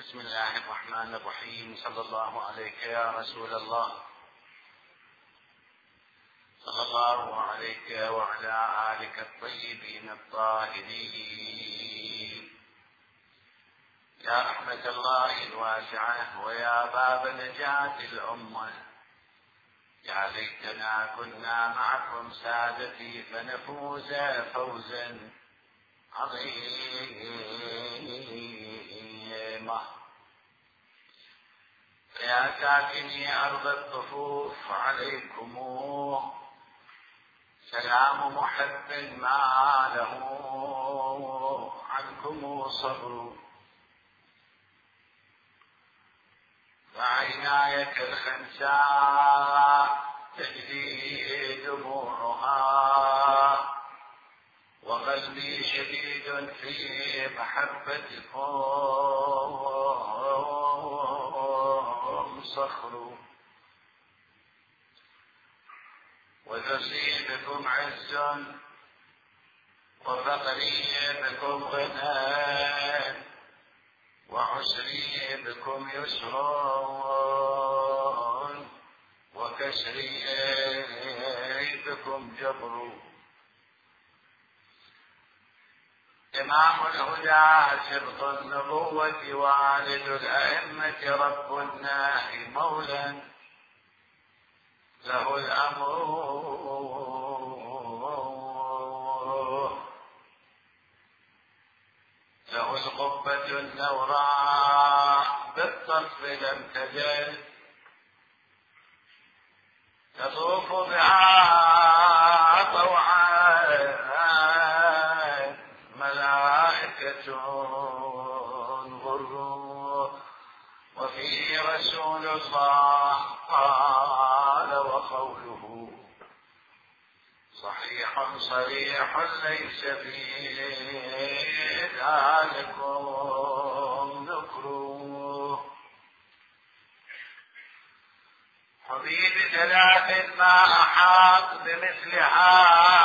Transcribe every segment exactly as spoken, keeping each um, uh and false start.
بسم الله الرحمن الرحيم. صلى الله عليك يا رسول الله، صلى الله عليك وعلى آلك الطيبين الطاهرين. يا رحمة الله الواسعة ويا باب نجاة الأمة، يا ليتنا كنا معكم سادتي فنفوز فوزا عظيما. يا ساكني أرض الطفوف عليكم سلام محب ما له عنكم صبر، فعيناي كالخنساء تجري دموعها، وقلبي شديد في محبتكم صخر، وذري بكم عز وفقري بكم غنى، وعسري بكم يسر وكسري بكم جبر. إمام الهدى سبط النبوة والد الأئمة رب الناس مولا له الأمر، له القبة النوراء بالطرف لم تزل تطوف بها طوعا ملائكة غر، وفيه رسول الله قال وقوله صحيح صريح ليس فيه ذلكم ذكره. حبيب ثلاث ما أحاط بمثلها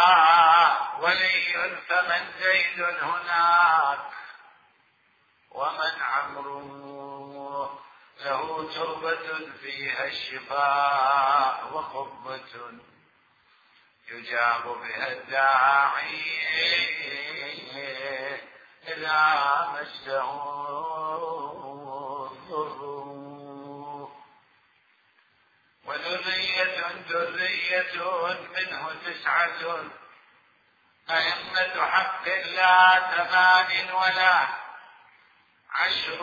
ولي، فمن زيد هناك ومن عمرو، له تربة فيها الشفاء وقبة يجاب بها الداعي إذا مسه الضر، وذرية ذرية منه تسعة أئمة حق لا ثمان ولا عشر،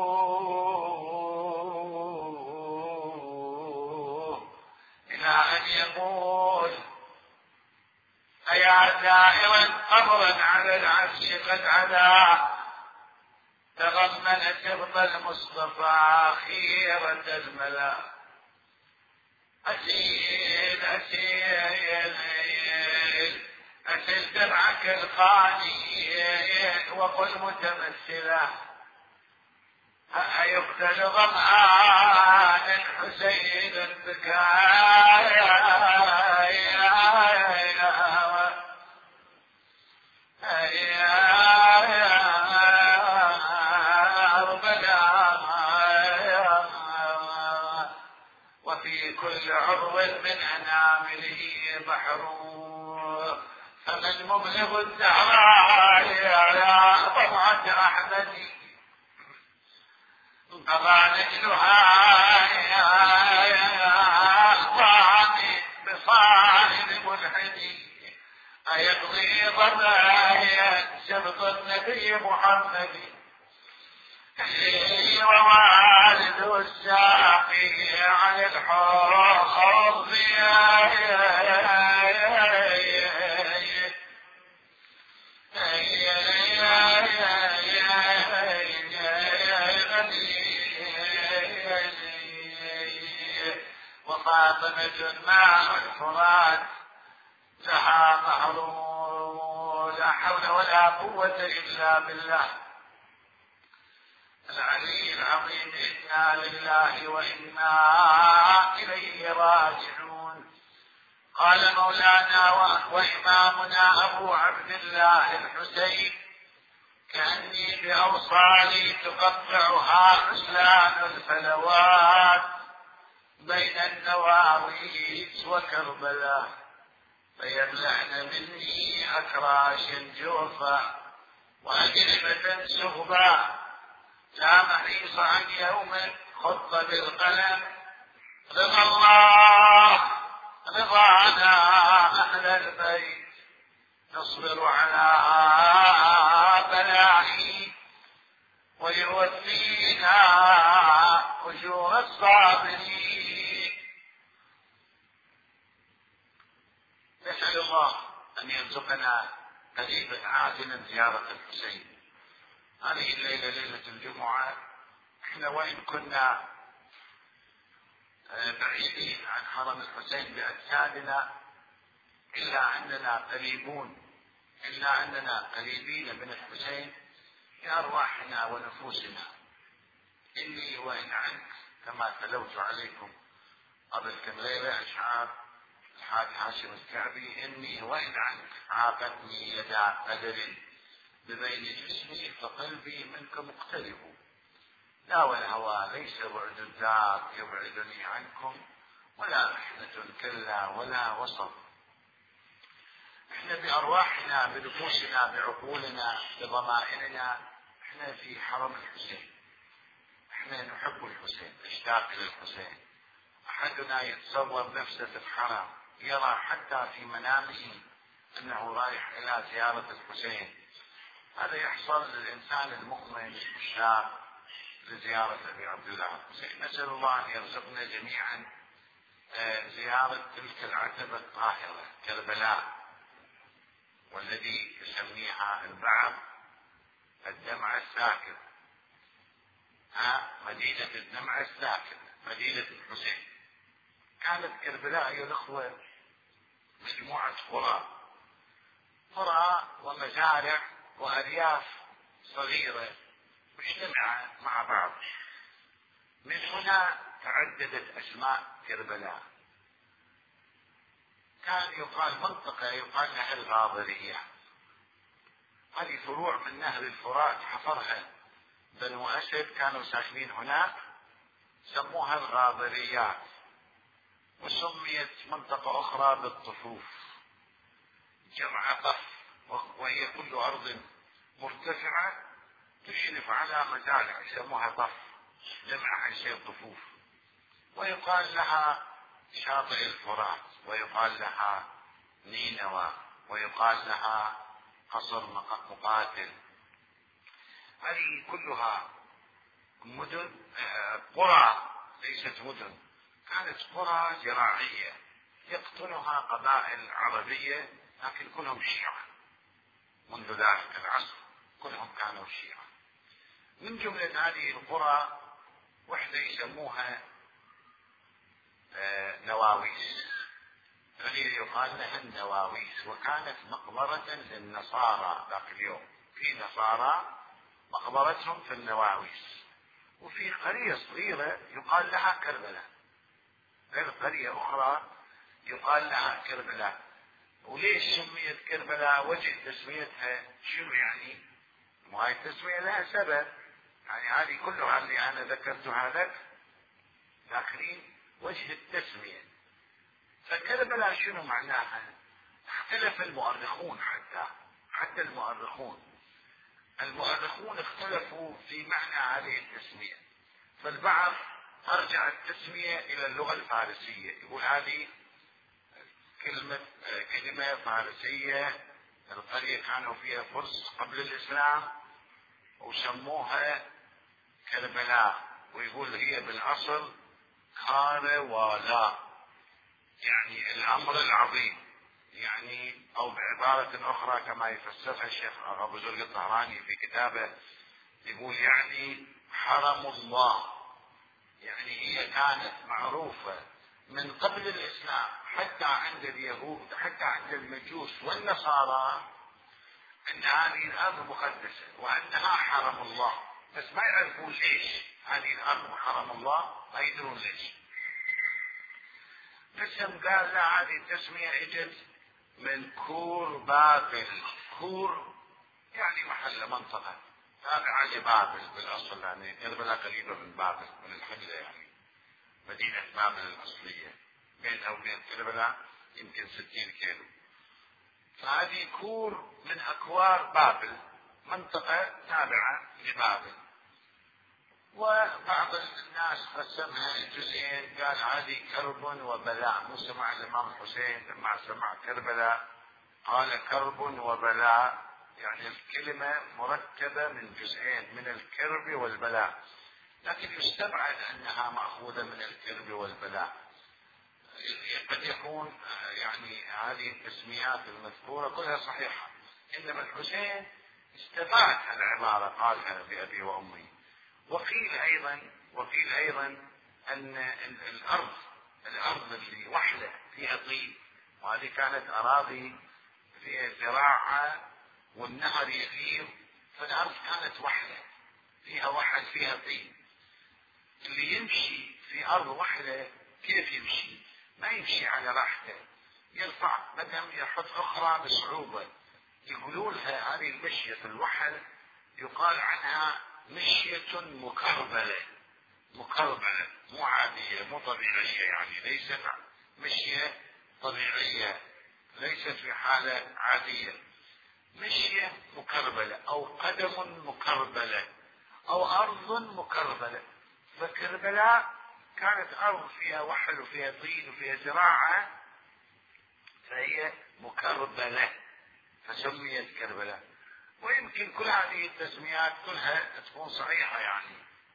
إلى أن يقول أيا زائرا قبرا على العرش قد علا، تضمن سبط المصطفى خيرة الملا. أسيل أسيل أسيل درعك الخالي وقل متمثلا، أيقتل ظمآن حسين بكايا وفي كل عضو من أنامله بحر، فمن مبلغ الزهراء يا طبعة أحمدي بغى نجلها ضامي بصائل ملحدي، أيقضي ضبايا سبط النبي محمد، ووالد الساقي عن الحوض وفاطمة ماء الفرات لها نهر، لا حول ولا قوة إلا بالله العلي العظيم. إنا لله وإنا إليه راجعون. قال مولانا وإمامنا أبو عبد الله الحسين كأني بأوصالي تقطعها أسلام الفلوات بين النواويس وكربلاء، فيملأن مني أكراش جوفا وأجربة سغبا، لا محيص عن يوم خط بالقلم، رضا الله رضانا أهل البيت، نصبر على بلائي ويوفينا أجور الصابرين. نسأل الله أن يرزقنا قريبا عاجلا زيارة الحسين. هذه الليلة ليلة الجمعة، احنا وإن كنا بعيدين عن حرم الحسين بأجسادنا إلا أننا قريبون إلا أننا قريبين من الحسين بأرواحنا ونفوسنا. إني وإن عنك، كما تلوت عليكم قبل كم ليلة أشعار الحاج هاشم الكعبي، إني وإن عنك عاقتني يدا قدر ببين جسمي فقلبي منك مقترب، لا والهوى ليس بعد الذات يبعدني عنكم، ولا محنة كلا ولا وصف. احنا بأرواحنا بنفوسنا بعقولنا بضمائرنا احنا في حرم الحسين، احنا نحب الحسين، نشتاق للحسين. احدنا يتصور نفسه في الحرم، يرى حتى في منامه انه رايح الى زيارة الحسين. هذا يحصل للانسان المؤمن المشتاق لزيارة ابي عبد الله الحسين. نسأل الله ان يرزقنا جميعا زيارة تلك العتبة الطاهرة كربلاء، والذي يسميها البعض الدمع الساكن، مدينة الدمع الساكن، مدينة الحسين. كانت كربلاء يا الأخوة مجموعة قرى قرى ومزارع وأرياف صغيرة مجتمعة مع بعض. من هنا تعددت أسماء كربلاء. كان يقال منطقة يقال لها الغاضرية، هذه فروع من نهر الفرات حفرها بنو أسد، كانوا ساكنين هناك، سموها الغاضريات. وسميت منطقة أخرى بالطفوف، جمع طف، وهي كل أرض مرتفعة تشرف على مزارع يسموها طف، جمعها يصير طفوف. ويقال لها شاطئ الفرات، ويقال لها نينوى، ويقال لها قصر مقاتل. هذه كلها مدن قرى ليست مدن، كانت قرى زراعية يقطنها قبائل عربية، لكن كلهم شيعة. منذ ذلك العصر كلهم كانوا شيعة. من جملة هذه القرى وحدة يسموها نواويس، هذه يقال لها النواويس، وكانت مقبرة للنصارى ذاك اليوم. في نصارى مقبرتهم في النواويس. وفي قرية صغيرة يقال لها كربلاء، غير قرية أخرى يقال لها كربلاء. وليش سميت كربلاء؟ وجه تسميتها شنو يعني؟ وهي التسمية لها سبب، يعني هذه كلها اللي أنا ذكرتها لك ذاكرين وجه التسمية. فكربلاء شنو معناها؟ اختلف المؤرخون، حتى حتى المؤرخون المؤرخون اختلفوا في معنى هذه التسمية. فالبعض أرجع التسمية إلى اللغة الفارسية، يقول هذه كلمة كلمة فارسية، القرية كانوا فيها فرس قبل الإسلام وسموها كربلاء، ويقول هي بالأصل كاروالا، يعني الأمر العظيم، يعني أو بعبارة أخرى كما يفسرها الشيخ أبو زرق الطهراني في كتابه، يقول يعني حرم الله. يعني هي كانت معروفة من قبل الإسلام حتى عند اليهود، حتى عند المجوس والنصارى، أن هذه الأرض مقدسة وأنها حرم الله، بس ما يعرفون ليش هذه الأرض حرم الله، ما يدرون ليش. قسم قال لا، هذه التسمية اجت من كور بابل. كور يعني محل منطقة تابعة لبابل بالأصل، يعني كربلاء قريبة من بابل من الحملة، يعني مدينة بابل الأصلية بينها وبين كربلاء يمكن ستين كيلو. فهذه كور من أكوار بابل، منطقة تابعة لبابل. وبعض الناس قسمها جزئين، قال هذه كرب وبلاء. مو سمع الإمام الحسين لما سمع كربلاء قال كرب وبلاء، يعني الكلمة مركبة من جزئين، من الكرب والبلاء، لكن يستبعد أنها مأخوذة من الكرب والبلاء. قد يكون يعني هذه التسميات المذكورة كلها صحيحة، إنما الحسين استبعد العبارة قالها بأبي وأمي. وقيل أيضا وقيل أيضا أن الأرض الأرض اللي وحلة فيها طين، وهذه كانت أراضي فيها زراعة والنهر يغير، فالأرض كانت وحلة فيها وحل فيها طين. اللي يمشي في أرض وحلة كيف يمشي؟ ما يمشي على راحته، يرفع بدم يحط أخرى بصعوبة. يقولون لها هذه المشية في الوحل يقال عنها مشية مكربلة، مكربلة مو عادية مو طبيعية، يعني ليست مشية طبيعية، ليست في حالة عادية، مشية مكربلة أو قدم مكربلة أو أرض مكربلة. فكربلاء كانت أرض فيها وحل وفيها طين وفيها زراعة، فهي مكربلة فسميت كربلاء. ويمكن كل هذه التسميات كلها تكون صحيحة يعني،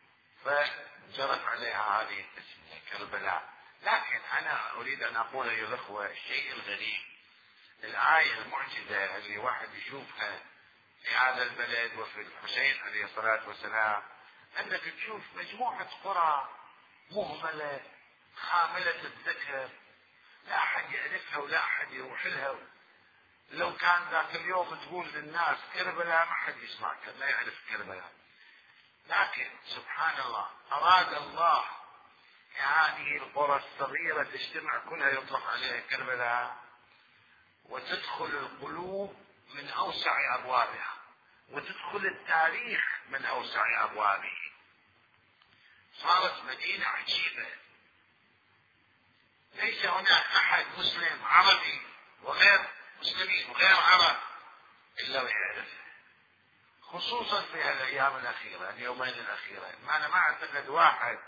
فجرت عليها هذه التسمية كربلاء. لكن أنا أريد أن أقول أيها الأخوة الشيء الغريب، الآية المعجزة اللي واحد يشوفها في هذا البلد وفي الحسين عليه الصلاة والسلام، أنك تشوف مجموعة قرى مهملة خاملة الذكر، لا أحد يعرفها ولا أحد يروح لها. لو كان ذاك اليوم تقول للناس كربلاء ما حد يسمعك، ما يعرف كربلاء. لكن سبحان الله أراد الله هذه القرى الصغيرة تجتمع كلها يطلق عليها كربلاء، وتدخل القلوب من أوسع أبوابها، وتدخل التاريخ من أوسع أبوابه. صارت مدينة عجيبة، ليس هناك أحد مسلم عربي وغير مسلمين وغير عرب إلا ويعرفها، خصوصا في الأيام الأخيرة اليومين الأخيرة. ما أنا ما أعتقد واحد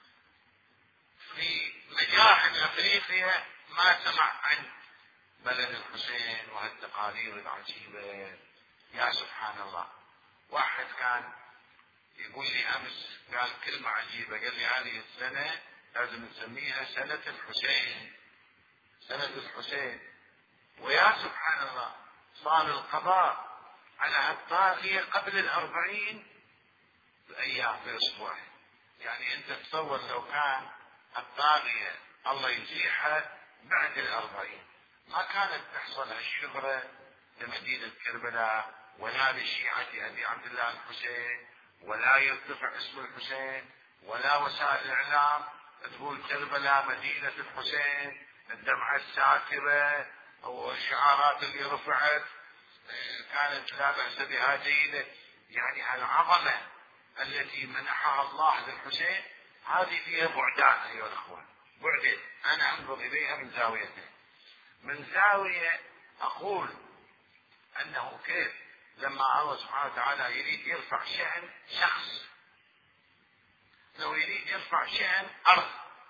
في مجاهل أفريقيا ما سمع عن بلد الحسين وهالتقارير العجيبة. يا سبحان الله، واحد كان يقول لي أمس قال كلمة عجيبة، قال لي هذه السنة لازم نسميها سنة الحسين، سنة الحسين. ويا سبحان الله صار القضاء على هالطاغية قبل الأربعين بأيام بأسبوع. يعني أنت تصور لو كان الطاغية الله يزيحها بعد الأربعين، ما كانت تحصل هالشهرة لمدينة كربلاء ولا لشيعة أبي عبد الله الحسين، ولا يرتفع اسم الحسين، ولا وسائل الإعلام تقول كربلاء مدينة الحسين، الدمعة الساكبة والشعارات اللي رفعت كانت لا بأس بها جيدة. يعني هالعظمة التي منحها الله للحسين هذه فيها بعدان أيها الأخوان، بعدين أنا أنظر إليها من زاويتين. من زاوية أقول أنه كيف لما الله سبحانه وتعالى يريد يرفع شأن شخص، لو يريد يرفع شأن أرض،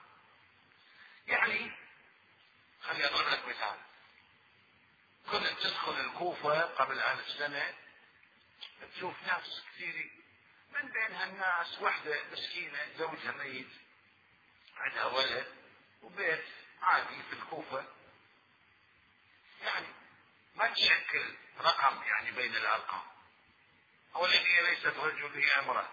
يعني خلي أضرب لك مثال. كنت تدخل الكوفة قبل ألف سنة تشوف ناس كثير، من بين هالناس وحدة مسكينة زوجها ميت عندها ولد وبيت عادي في الكوفة، يعني ما تشكل رقم يعني بين الأرقام. أولا هي ليست رجل، هي امرأة،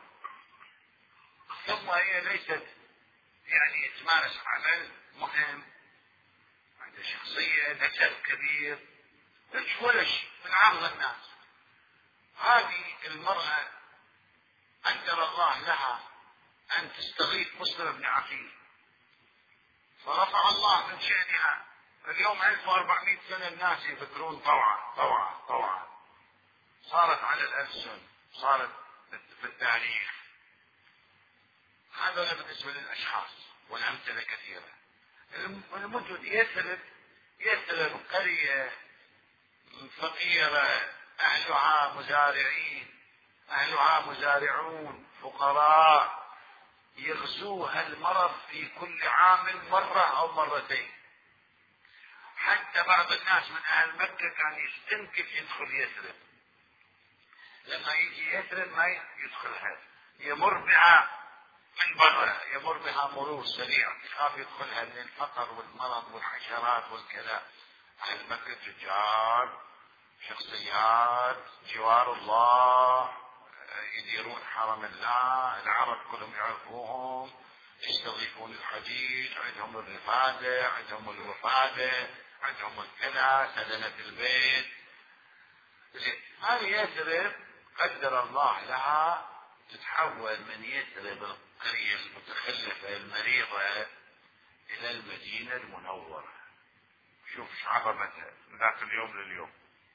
ثم هي ليست يعني تمارس عمل مهم، عندها شخصية نسب كبير، مش ولا شيء من عرض الناس. هذه المرأة قدر الله لها أن تستغيث مسلم بن عقيل، فرفع الله من شأنها. اليوم ألف وأربعمائة سنة الناس يفكرون طوعا طوعا طوعا، صارت على الألسن، صارت في التاريخ. هذا بالنسبة للأشخاص، والأمثلة كثيرة. المدن يثرب، يثرب قرية فقيرة أهلها مزارعين، أهلها مزارعون فقراء، يغزوها المرض في كل عام مرة أو مرتين. حتى بعض الناس من أهل مكة كان يستنكف يدخل يثرب، لما يجي يثرب ما يدخلها، يمر بها من برا، يمر بها مرور سريع، يخاف يدخلها من الفقر والمرض والحشرات والكذا. أهل مكة تجار، شخصيات جوار الله، يديرون حرم الله، العرب كلهم يعرفوهم، يستضيفون الحجيج، عندهم الرفادة، عندهم الوفادة، عندهم الكذا، سدنة البيت. هذه يثرب قدر الله لها تتحول من يثرب القرية المتخلفة المريضة إلى المدينة المنورة. شوف عظمتها من ذاك اليوم لليوم.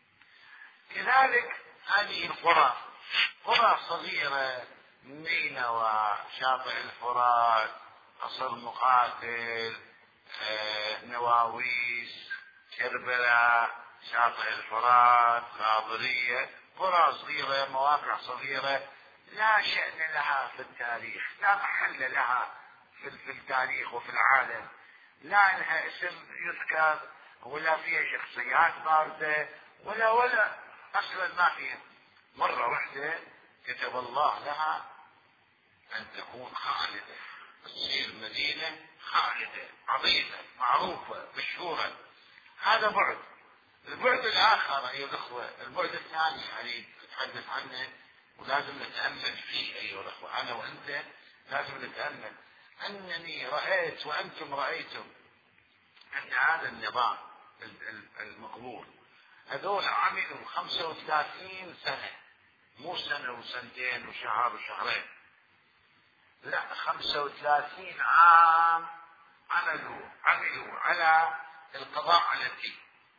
كذلك هذه القرى، قرى صغيرة، نينوى، شاطئ الفرات، قصر مقاتل، آه، نواويس، كربلاء، شاطئ الفرات، ناظرية، قرى صغيرة، مواقع صغيرة لا شأن لها في التاريخ، لا محل لها في التاريخ وفي العالم، لا لها اسم يذكر ولا فيها شخصيات باردة ولا ولا أصلا ما فيها. مرة واحدة كتب الله لها أن تكون خالدة، تصير مدينة خالدة عظيمة معروفة مشهورة. هذا بعد. البعد الآخر أيها الأخوة، البعد الثاني يعني أتحدث عنه ولازم نتأمل فيه أيها الأخوة، أنا وأنت لازم نتأمل. أنني رأيت وأنتم رأيتم أن هذا النظام المقبول هذول عملوا خمسة وثلاثين سنة، مو سنة وسنتين وشهر وشهرين، لا خمسة وثلاثين عام عملوا عملوا على القضاء على الدين،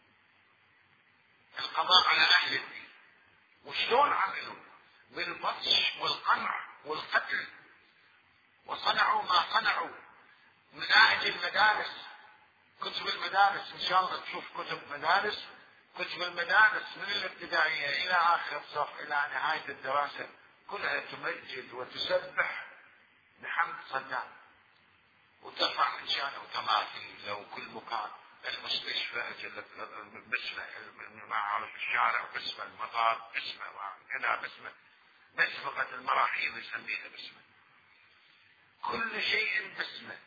القضاء على أهل الدين. وشلون عملوا؟ بالبطش والقمع والقتل، وصنعوا ما صنعوا. مناهج المدارس، كتب المدارس، إن شاء الله تشوف كتب مدارس، كتب المدارس من الابتدائية إلى آخر صف إلى نهاية الدراسة كلها تمجد وتسبح بحمد صدام، وترفع من شانه تماثيل وكل مكان، المستشفى باسمه، المعارف الشارع باسمه، المطار باسمه، كذا باسمه، مسبقة المراحيض يسميها باسمه، كل شيء باسمه.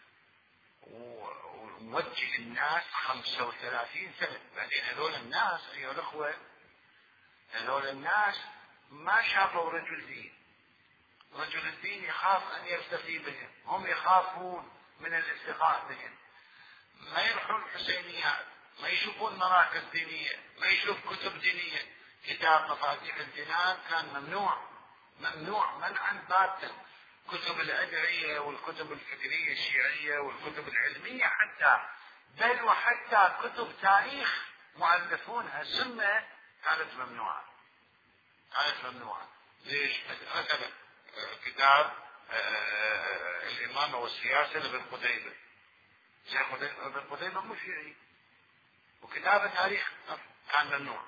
وموجه الناس خمسة وثلاثين سنة. بعدين هذول الناس أيها الأخوة، هذول الناس ما شافوا رجل دين. رجل الدين يخاف أن يلتقي بهم، هم يخافون من الالتقاء بهم. ما يروحون الحسينيات، ما يشوفون مراكز دينية، ما يشوف كتب دينية. كتاب مفاتيح الجنان كان ممنوع، ممنوع منعا باتا. كتب الأدعية والكتب الفكرية الشيعية والكتب العلمية حتى، بل وحتى كتب تاريخ مؤلفونها سنة كانت ممنوعة، كانت ممنوعة. ليش؟ مثلا كتاب الإمامة والسياسة لابن قتيبة، شيخ ابن قتيبة مو شيعي، وكتاب تاريخ كان ممنوع.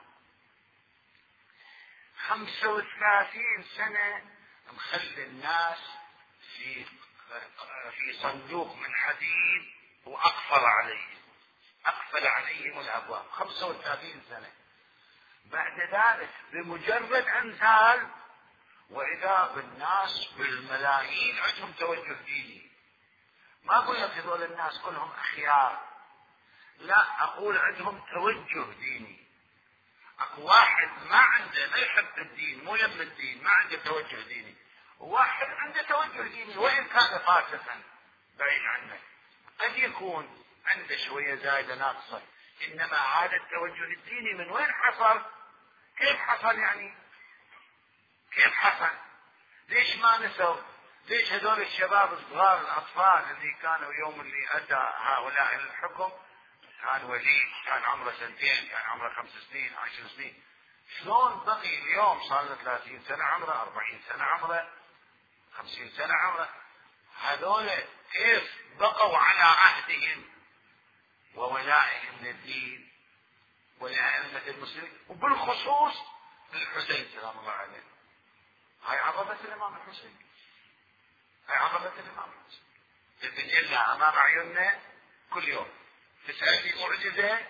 خمسة وثلاثين سنة مخلي الناس في في صندوق من حديد وأقفل عليهم، أقفل عليهم الأبواب. خمسة وثلاثين سنة. بعد ذلك بمجرد أمثال وإذا بالناس بالملايين عندهم توجه ديني. ما أقول لك هذول الناس كلهم أخيار، لا، أقول عندهم توجه ديني. أكو واحد ما عنده، ما يحب الدين، مو يم الدين، ما عنده توجه ديني. وواحد عنده توجه ديني وإن كان فاسقا بعيد عنه، قد يكون عنده شوية زايدة ناقصة، إنما هذا التوجه الديني من وين حصل؟ كيف حصل يعني؟ كيف حصل؟ ليش ما نسوا؟ ليش هذول الشباب الصغار الأطفال اللي كانوا يوم اللي أتى هؤلاء الحكم كان وليد، كان عمره سنتين، كان عمره خمس سنين، عشر سنين، شلون بقي اليوم صار له ثلاثين سنة عمره، أربعين سنة عمره، خمسين سنة عمره، هذول كيف بقوا على عهدهم وولائهم للدين ولأئمة المسلمين، وبالخصوص للحسين سلام الله عليه. هاي عظمة الإمام الحسين، هاي عظمة الإمام الحسين تتجلى أمام عيوننا كل يوم. تسأل في معجزة،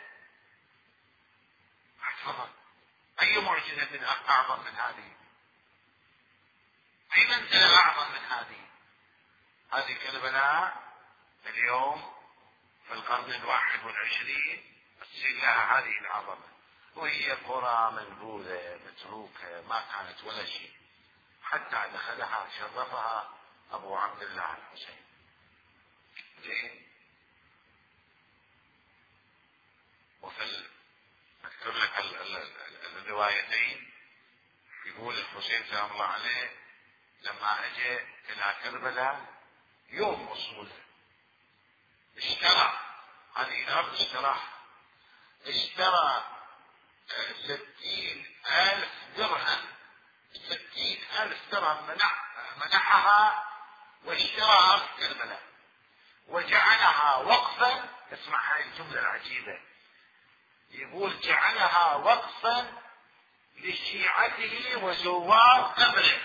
تفضل، أي معجزة من أعظم من هذه؟ أي منزلة أعظم من هذه؟ هذه كربلاء اليوم في القرن الواحد والعشرين تصير لها هذه العظمة، وهي قرى منبوذة متروكة ما كانت ولا شيء، حتى دخلها شرفها أبو عبد الله الحسين. زين. وفي أذكر لك الروايتين، يقول الحسين سلام الله عليه لما أجى إلى كربلاء يوم وصوله اشترى هذه الأرض، اشتراها، اشترى ستين ألف درهم، ستين ألف درهم منح منحها واشترى أرض كربلاء وجعلها وقفا. اسمع هاي الجملة العجيبة، يقول جعلها وقفا لشيعته وزوار قبره،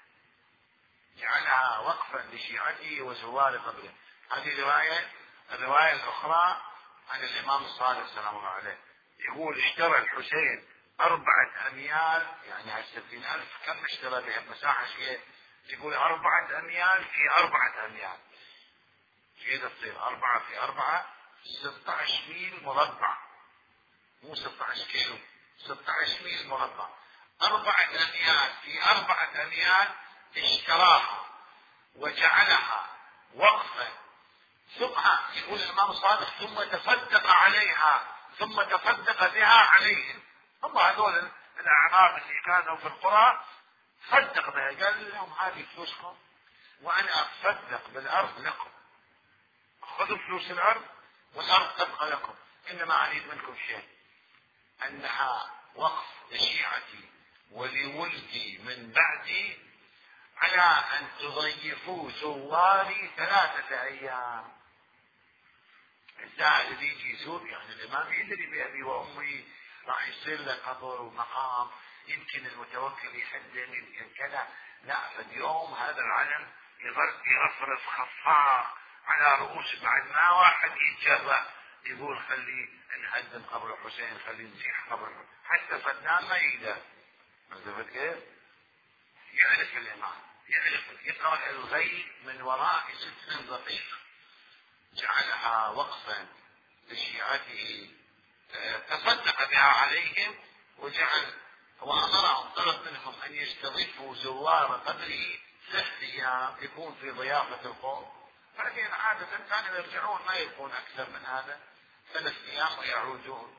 جعلها وقفا لشيعته وزوار قبره. هذه رواية. الرواية الأخرى عن الإمام الصادق سلام الله عليه يقول اشترى الحسين أربعة أميال، يعني هالستين ألف كم اشترى بها مساحة شيء؟ يقول أربعة أميال في أربعة أميال، كذا تصير أربعة في أربعة ستة عشر ميل مربع، مو ستة عشر كيلو، ستة عشر ميل مربع. أربعة أميال في أربعة أميال اشتراها وجعلها وقفا، ثم يقول الإمام الصادق ثم تصدق عليها، ثم تصدق بها عليهم. هم هذول الأعراب اللي كانوا في القرى صدق بها، قال لهم هذه فلوسكم وأنا أتصدق بالأرض لكم، خذوا فلوس الأرض والأرض تبقى لكم، إنما أريد منكم شيء، أنها وقف لشيعتي ولولدي من بعدي على أن تضيفوا زواري ثلاثة أيام. الزائر اللي يجي يزور يعني الإمام يدري بأبي وأمي راح يصير له قبر ومقام، يمكن المتوكل يحزن، يمكن كذا، لا، فاليوم هذا العلم يظل يرفرف خفاق على رؤوس، بعد ما واحد يتجرأ يقول خلي نهدم قبر الحسين، خلي نزيح قبر، حتى صدام ما يقدر. عرفت كيف؟ يعرف الإمام، يعرف يقرأ الغيب من وراء ستر دقيق. جعلها وقفا لشيعته تصدق بها عليهم، وجعل وأمرهم طلب منهم أن يستضيفوا زوار قبره ثلاث أيام يكون في ضيافة القوم، بعدين عادة كانوا يرجعون ما يكون أكثر من هذا، ثلاث أيام ويعودون.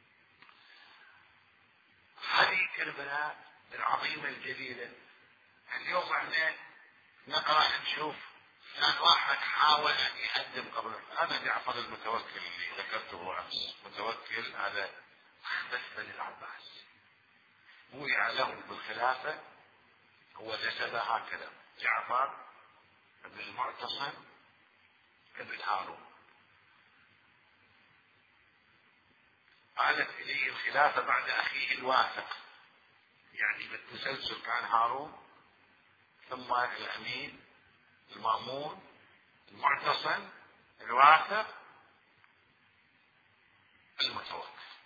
هذه كربلاء العظيمة الجليلة. اليوم احنا نقرأ نشوف كان واحد حاول أن يقدم قبل، هذا جعفر المتوكل اللي ذكرته أمس، متوكل هذا أحدث بني العباس، وقع له بالخلافة، هو نسبه هكذا جعفر بن المعتصم بن هارون، قالت إليه الخلافة بعد أخيه الواثق، يعني بالتسلسل كان هارون ثم الأمين المأمون المعتصم الواثق المتوكل.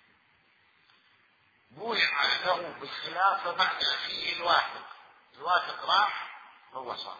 بويع له بالخلافة بعد أخيه الواثق، الواثق راح هو صار.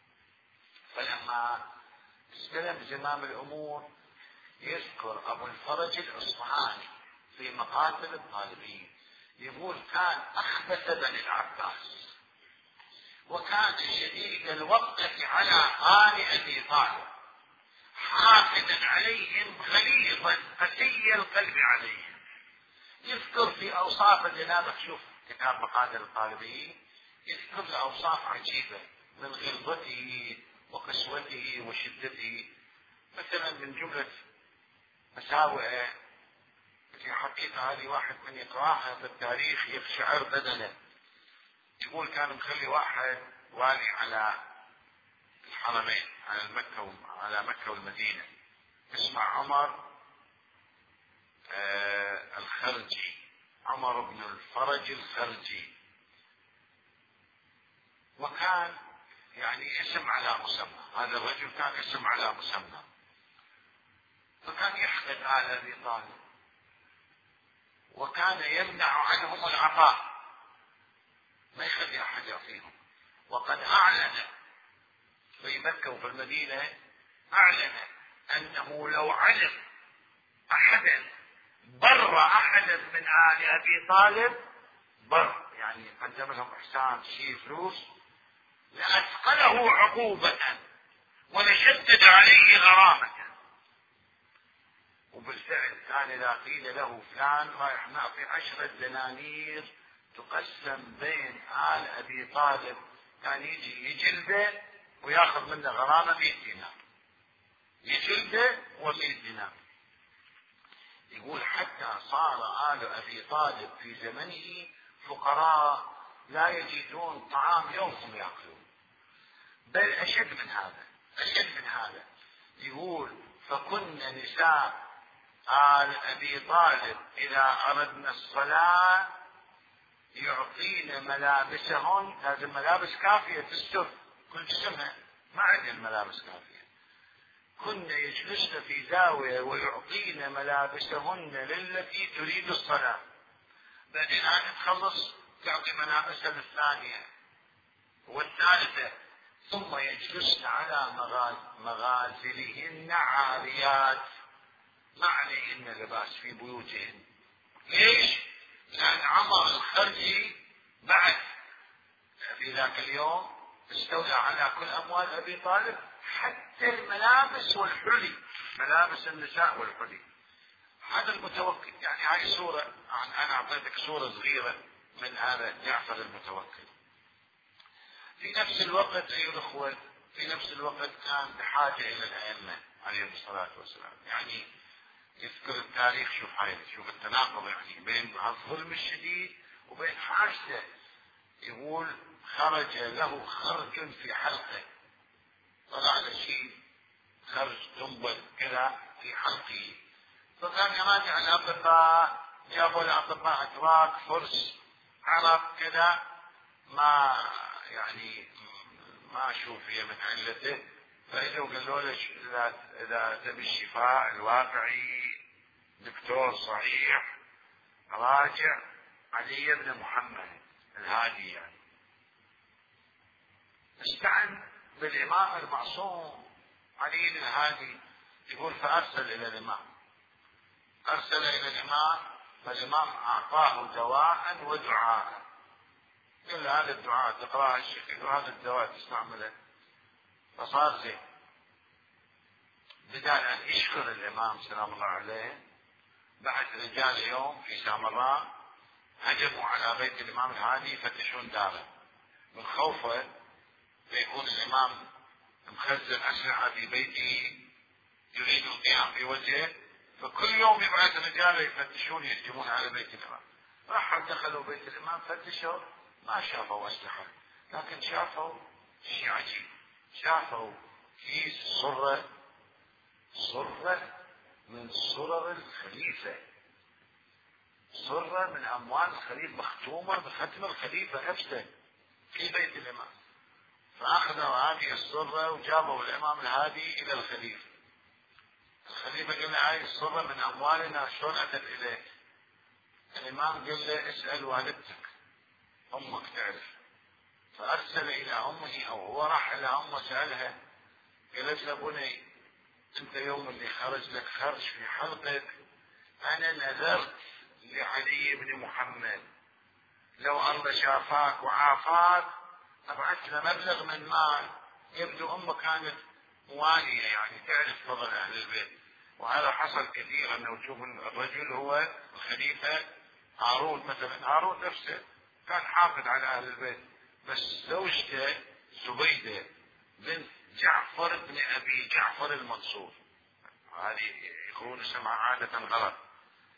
فلما استلم زمام الأمور يذكر أبو الفرج الأصفهاني في مقاتل الطالبين، يقول كان أخبث بني العباس، وكان شديد الوقة على آل أبي طالب، حافظا عليهم غليظا قسي القلب عليهم. يذكر في أوصاف الجنابة، شوف كتاب مقاتل الطالبين، يذكر أوصاف عجيبة من غلظته وقسوته وشدته. مثلا من جملة مساوئه في حقيقة هذه واحد من يقراها في التاريخ يقشعر بدنه. يقول كان مخلي واحد والي على الحرمين، على مكة على مكة والمدينة، اسمه عمر آه الخرجي، عمر بن الفرج الخرجي. وكان يعني اسم على مسمى، هذا الرجل كان اسم على مسمى. فكان يحقد آل أبي طالب، وكان يمنع عنهم العطاء، ما يخلي أحد يعطيهم. وقد أعلن في مكة وفي المدينة، أعلن أنه لو علم أحدا بر أحدا من آل أبي طالب، بر يعني قدم لهم إحسان شيء فلوس، لأثقله عقوبة ولشدد عليه غرامة. وبالفعل كان إذا قيل له فلان رايح نعطي عشرة دنانير تقسم بين آل أبي طالب، كان يجي يجلده وياخذ منه غرامة مئة دينار، يجلده ومئة دينار. يقول حتى صار آل أبي طالب في زمنه فقراء لا يجدون طعام يومهم يأكلون، بل أشد من هذا، أشد من هذا. يقول فكن نساء آل أبي طالب إذا أردنا الصلاة يعطين ملابسهن، لازم ملابس كافية تستر كل جسمها، ما عندهن ملابس كافية، كن يجلسن في زاوية ويعطين ملابسهن للتي تريد الصلاة، بعدين هذه تخلص تعطي ملابسها الثانية والثالثة، ثم يجلسن على مغازلهن عاريات، ما عليهن لباس في بيوتهن. ليش؟ لأن عمر الخرجي بعد في ذاك اليوم استولى على كل أموال أبي طالب، حتى الملابس والحلي، ملابس النساء والحلي. هذا المتوكل، يعني هاي صورة، أنا أعطيتك صورة صغيرة من هذا جعفر المتوكل. في نفس الوقت أيها الأخوة، في نفس الوقت كان بحاجة إلى الأئمة عليهم الصلاة والسلام. يعني يذكر التاريخ، شوف هاي، شوف التناقض يعني بين الظلم الشديد وبين حاجته. يقول خرج له خرج في حلقه، طلع له شيء خرج تنبل كذا في حلقه، فكان يراجع الأطباء، جابوا الأطباء أتراك فرس عرب كذا، ما يعني ما شوفي من علته، فإجوا قالوا له إذا تبي الشفاء الواقعي دكتور صحيح راجع علي بن محمد الهادي. يعني استعن بالإمام المعصوم علي بن الهادي. يقول فأرسل إلى الإمام، أرسل إلى الإمام، فالإمام أعطاه دواء ودعاء، قال هذا الدعاء تقرأه الشيخ، وهذا الدواء تستعمله، فصار زين. بدال أن يشكر الإمام سلام الله عليه، بعد رجال يوم في سامراء هجموا على بيت الإمام الهادي يفتشون داره، من خوفه فيكون الإمام مخزن أسلحة في بيته يريد القيام في وجهه، فكل يوم يبعث رجال يفتشون يهجمون على بيت الإمام. راحوا دخلوا بيت الإمام فتشوا، ما شافوا أسلحة، لكن شافوا شيء عجيب، شافوا كيس صرة، صرة من صرر الخليفة، صرة من أموال الخليفة مختومة بختم الخليفة نفسه في بيت الإمام. فأخذوا هذه الصرة وجابوا الإمام الهادي إلى الخليفة. الخليفة قال له هذه الصرة من أموالنا شلون أتت إليك؟ الإمام قال له اسأل والدتك، أمك تعرف. فأرسل إلى أمه، أو هو راح إلى أمه سألها، قالت له بني أنت يوم اللي خرج لك خرج في حلقك، أنا نذرت لعلي بن محمد لو الله شافاك وعافاك أبعث له مبلغ من مال. يبدو أمه كانت موالية، يعني تعرف فضل أهل البيت، وهذا حصل كثيرا. أنه تشوف الرجل هو الخليفة، هارون مثلا، هارون نفسه كان حافظ على أهل البيت، بس زوجته زبيدة بنت جعفر بن أبي جعفر المنصور، هذه يقولون اسمها عادة غلط،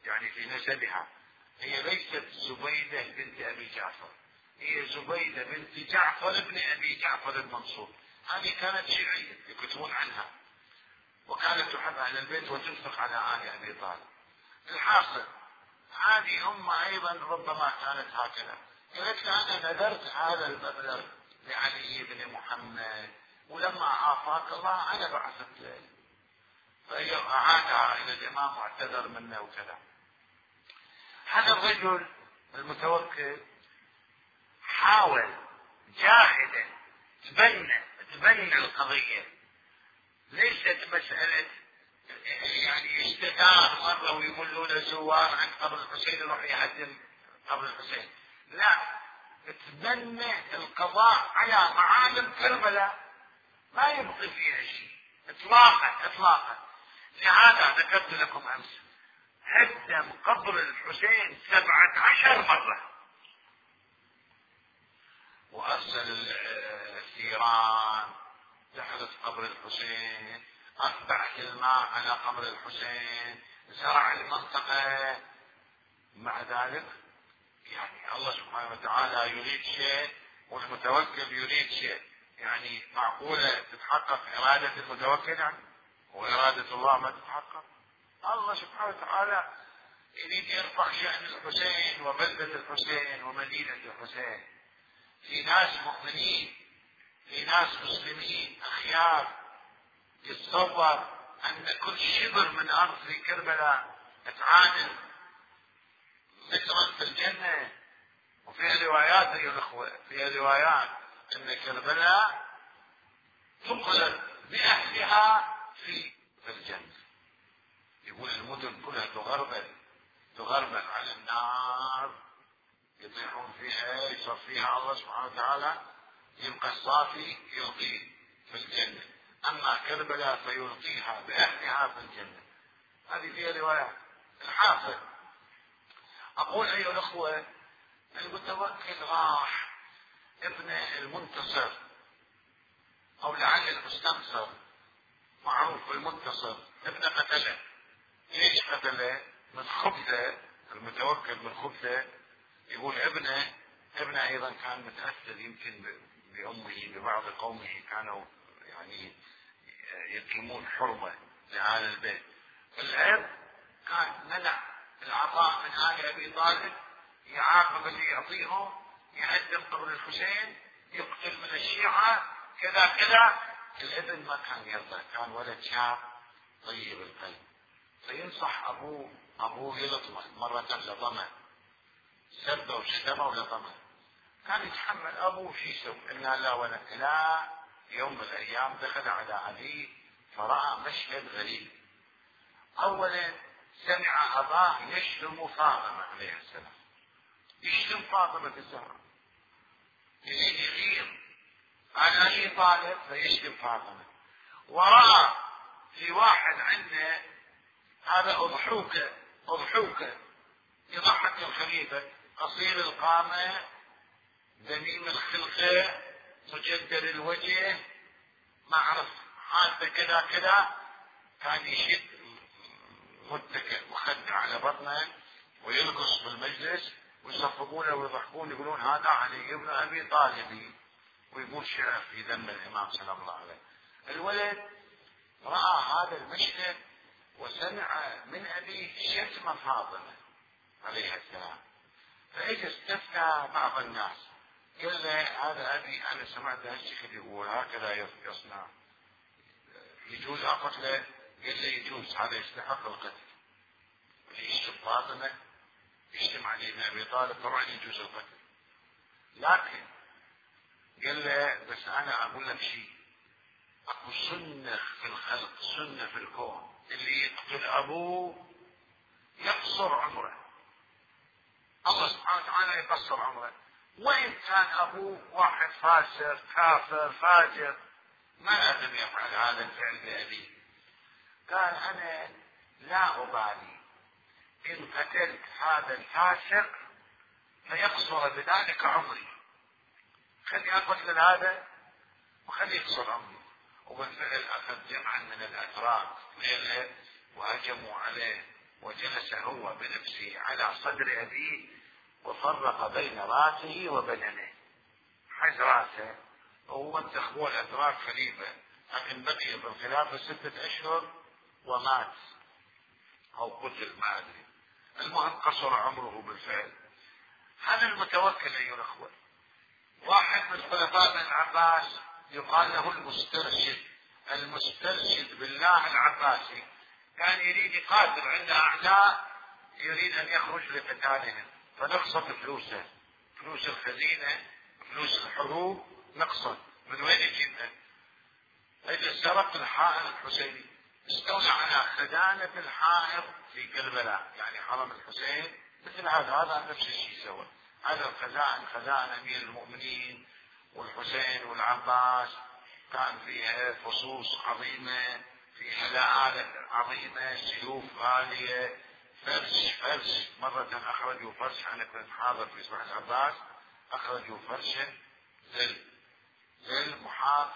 يعني في نسبها، هي ليست زبيدة بنت أبي جعفر، هي زبيدة بنت جعفر بن أبي جعفر المنصور. هذه كانت شيعية يكتبون عنها، وكانت تحب أهل البيت وتنفق على آل أبي طالب. الحاصل هذه أم أيضا ربما كانت هكذا، قالت له أنا نذرت هذا المبلغ لعلي بن محمد، ولما آفاك الله أنا بعثت له، فأعادها إلى الإمام واعتذر منه وكذا. هذا الرجل المتوكل حاول جاهدا تبنى تبنى القضية، ليست مسألة يعني اشتهار مرة ويقولوا له زوار عن قبر الحسين يروح يهدم قبر الحسين، لا، تبنى القضاء على معالم كربلاء، ما يبقي فيها شيء اطلاقا اطلاقا. لهذا ذكرت لكم امس هدم قبر الحسين سبعة عشر مرة، وارسل الثيران تحرس قبر الحسين، أتبعت الماء على قبر الحسين، زرع المنطقة. مع ذلك يعني الله سبحانه وتعالى يريد شيء والمتوكل يريد شيء، يعني معقولة تتحقق إرادة المتوكل يعني وإرادة الله ما تتحقق؟ الله سبحانه وتعالى يريد يرفع شأن الحسين وبلدة الحسين ومدينة الحسين. في ناس مؤمنين، في ناس مسلمين أخيار، يتصور أن كل شبر من أرض في كربلاء تعادل مترا في الجنة. وفي روايات أيها الأخوة، في روايات أن كربلاء تقلب بأهلها في في الجنة. يقول المدن كلها تغربل تغربل على النار، يطيحون فيها يصفيها الله سبحانه وتعالى، يبقى الصافي يلقيه في الجنة، أما كربلاء فيلقيها بأهلها في الجنة. هذه فيها رواية. الحاصل أقول أيها الأخوة، المتوكل راح ابن المنتصر أو لعل المستنصر، معروف المنتصر، ابن قتله. ليش قتله؟ من خبثه، المتوكل من خبثه. يقول ابنه ابنه أيضا كان متأثر يمكن بأمه، ببعض قومه كانوا يعني يقيمون حرمة لآل البيت. الأب كان منع العطاء من آل أبي طالب، يعاقب اللي يعطيهم، يهدم قبر الحسين، يقتل من الشيعة، كذا كذا. الابن ما كان يرضى، كان ولد شاب طيب القلب، فينصح أبوه، أبوه يلطمه مرة لطمه، سبه وشتمه ولطمه، كان يتحمل أبوه شو يسوي؟ إنا لا ولا لا. يوم من الأيام دخل على علي فرأى مشهد غريب. أولا سمع أباه يشتم فاطمة عليه السلام، يشتم فاطمة الزهراء، يريد يغير على علي طالب فيشتم فاطمة. ورأى في واحد عنده هذا أضحوكة أضحوكة يضحك الخليفة، قصير القامة، ذميم الخلقة، مجدر الوجه، ما أعرف حالته كذا كذا. كان يشد متكئ مخدة على بطنه ويرقص بالمجلس، ويصفقونه ويضحكون يقولون هذا علي ابن أبي طالب، ويقول شعر في ذم الإمام سلام الله عليه. الولد رأى هذا المشهد وسمع من أبيه شتم فاطمة عليه السلام، فإيش استفتى بعض الناس، قال له هذا أبي أنا سمعت هالشيخ يقول هكذا يصنع، يجوز أقتله؟ قال له يجوز، هذا يستحق القتل. يشتم فاطمة يشتم علي بن أبي طالب طبعا يجوز القتل، لكن قال له بس أنا أقول لك شيء، أكو سنة في الخلق، سنة في الكون، اللي يقتل أبوه يقصر عمره، الله سبحانه وتعالى يقصر عمره. وإن كان أبوه واحد فاسق كافر فاجر ما لازم يفعل هذا الفعل بأبيه. قال أنا لا أبالي إن قتلت هذا الفاسق فيقصر بذلك عمري، خلي أقتل هذا وخلي يقصر عمري. وبالفعل أخذ جمعا من الأتراك ليلة وهجموا عليه وجلس هو بنفسه على صدر أبيه وفرق بين راسه وبدنه، حز راسه ووسخ هو الأتراك خليفة، لكن بقي بالخلافة ستة أشهر ومات أو قتل ما أدري، المهم قصر عمره بالفعل. هذا المتوكل أيها الأخوة واحد من خلفاء بن العباس يقال له المسترشد. المسترشد بالله العباسي كان يريد يقاتل عند أعداء، يريد أن يخرج لقتالهم، فنقصت فلوسه، فلوس الخزينة، فلوس الحروب نقصت. من وين يجيبها؟ إذا سرق الحائر الحسيني، استولى على خزانة الحائر في كربلاء، يعني حرم الحسين مثل هذا، هذا نفس الشيء سوى. هذا الخزائن خزائن أمير المؤمنين والحسين والعباس، كان فيها فصوص عظيمة، فيها لآلئ عظيمة، سيوف غالية، فرش فرش. مرة أخرجوا فرش، أنا كنت حاضر في صباح العباس، أخرجوا فرشا ذل ذل محاق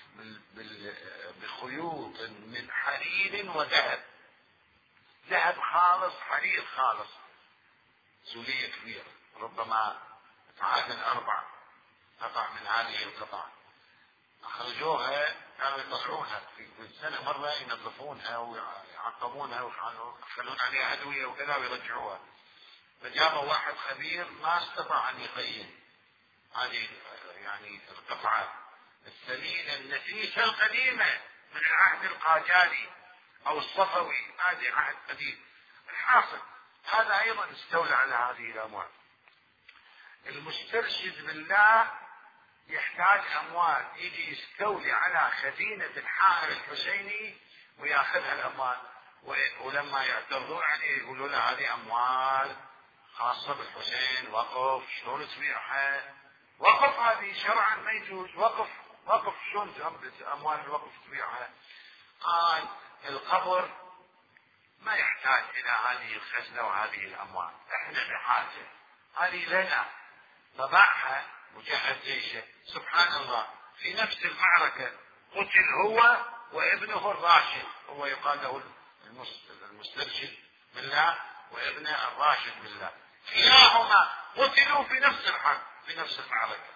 بخيوط من حرير وذهب، ذهب خالص، حرير خالص، سولية كبيرة ربما تعادل أربع قطع من هذه القطع. أخرجوها، كانوا يطلعونها في السنة مرة، ينظفونها ويعقمونها ويخلون عليها أدوية وكذا ويرجعوها. فجابوا واحد خبير ما استطاع أن يقيم هذه يعني القطعة الثمينة النفيسة القديمة من العهد القاجاري أو الصفوي، هذه عهد قديم. الحاصل هذا أيضا استولى على هذه الأموال. المسترشد بالله يحتاج أموال، يجي يستولي على خزينة الحائر الحسيني ويأخذها الأموال، ولما يعترضون عليه يقولوا له هذه أموال خاصة بالحسين، وقف، شلون تبيعها؟ وقف، هذه شرعا ما يجوز، وقف وقف، شلون أموال الوقف تبيعها؟ قال القبر ما يحتاج إلى هذه الخزنة وهذه الأموال، احنا بحاجة، هذه لنا. فباعها وجهز جيشه. سبحان الله، في نفس المعركة قتل هو وابنه الراشد، هو يقال له المسترشد بالله وابنه الراشد بالله، كلاهما قتلوا في نفس الحرب في نفس المعركة.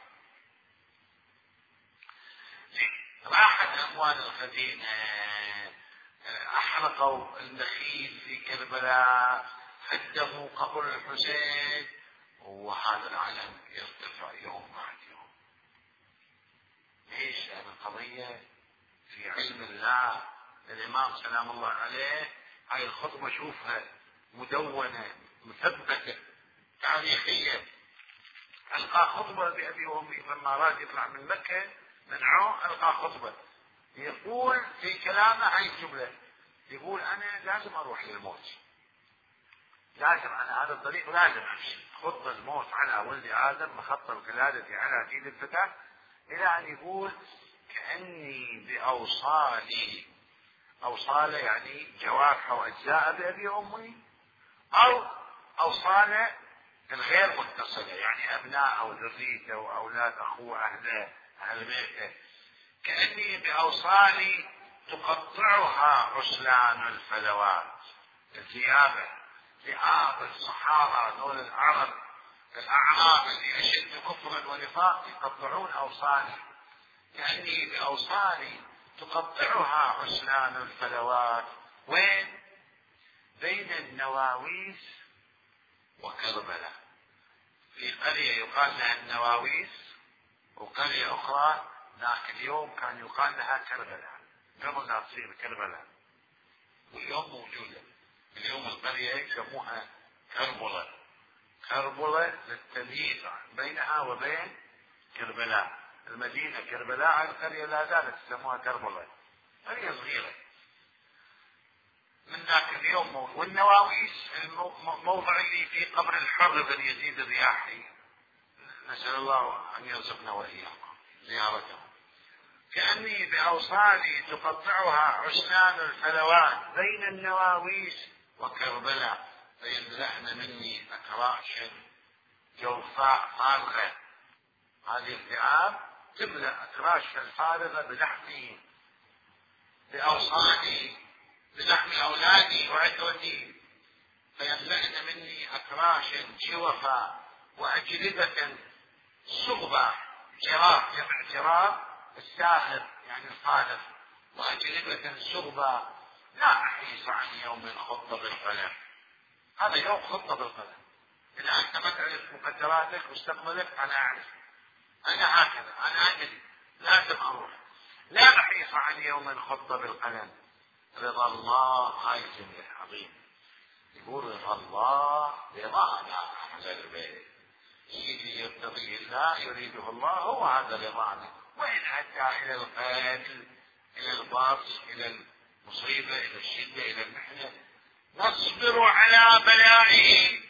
راحت أموال الخزينة، أحرقوا النخيل في كربلاء، هدموا قبر الحسين، وهذا العالم يرتفع يوم بعد يوم. ليش؟ هذه القضية في علم الله. الإمام سلام الله عليه هاي الخطبة شوفها مدونة مثبتة تاريخية، ألقى خطبة بأبي وأمي لما راد يطلع من مكة، منعوه، ألقى خطبة يقول في كلامه هاي الجملة، يقول أنا لازم أروح للموت، لازم على هذا الطريق لازم أمشي، خط الموت على ولد آدم مخط القلادة على جيد الفتاة، إلى أن يقول كأني بأوصالي، أوصال يعني جوارح وأجزاء بأبي وأمي، أو أوصال الغير متصلة يعني أبناء أو ذريته أو أولاد أخوه أهله أهل بيته، كأني بأوصالي تقطعها عسلان الفلوات. الثيابة، ثياب الصحابة دول العرب الأعراب اللي أشد كفرا ونفاق يقطعون أوصالي، كأني بأوصالي تقطعها عسلان الفلوات. وين؟ بين النواويس وكربلاء، في قرية يقال لها النواويس، وقرية أخرى ذاك اليوم كان يقال لها كربلاء قبل لا تصير كربلاء، واليوم موجودة. اليوم القرية يسموها كربلاء، كربلاء للتمييز بينها وبين كربلاء. المدينة كربلاء، القرية لا زالت يسموها كربلاء، قرية صغيرة من ذاك اليوم. والنواويس الموضع اللي في قبر الحر بن يزيد الرياحي، نسأل الله أن يرزقنا وإياكم زيارته. كأني بأوصالي تقطعها عسلان الفلوات بين النواويس وكربلاء، فيملأن مني أكراشا جوفاء فارغة. هذه الثياب تملأ أكراشها الفارغة بلحمي، بأوصالي، بلحم أولادي وعترتي، فيملأن مني أكراشا جوفا وأجلبة صغبا. جراف جمع جراف الساهر يعني الخالف، وأجلبة صغبا لا أحيص عن يوم خط بالقلم. هذا يوم خط بالقلم. إذا أنت ما تعرف مقدراتك مستقبلك أنا أعرف، أنا هكذا، أنا أدري لازم أروح. لا أحيص عن يوم خط بالقلم. رضا الله هاي الجملة عظيم. يقول رضا الله رضانا على البيت، الذي يرتضيه الله يريده الله هو هذا رضانا. وإن حتى إلى القتل، إلى البطش، إلى المصيبة، إلى الشدة، إلى المحنة، نصبر على بلائه.